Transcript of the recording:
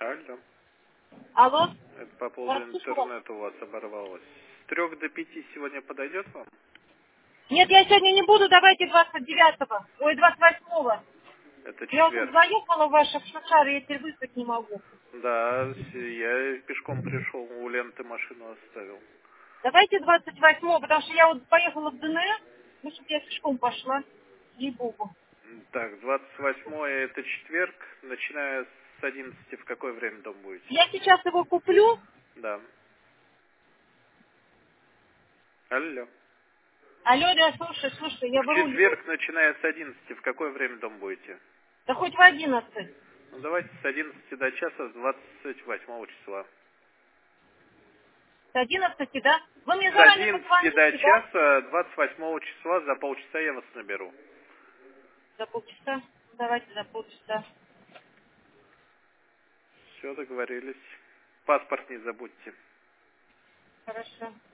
Алло. Алло, Это по поводу вас слышала? интернета у вас оборвалось. С 3 до 5 сегодня подойдет вам? Нет, я сегодня не буду, давайте 29-го, ой, 28-го. Это Я вот тут четверг. заехала в ваших шушары, я теперь выехать не могу. Да, я пешком пришел, у ленты машину оставил. Давайте 28-го, потому что я вот поехала в ДНР, ну, чтобы я пешком пошла, ей-богу. Так, 28 это четверг, начиная с 11 в какое время дом будете? Я сейчас его куплю. Да. Алло. Алло, да, слушай, я В в рулю. четверг, начиная с 11 в какое время дом будете? Да хоть в 11. Ну, давайте с 11 до часа, с 28 числа. С 11, да? Вы мне С заранее 11 до позвоните, да? часа, 28 числа, за полчаса я вас наберу. За полчаса. Давайте за полчаса. Все, договорились. Паспорт не забудьте. Хорошо.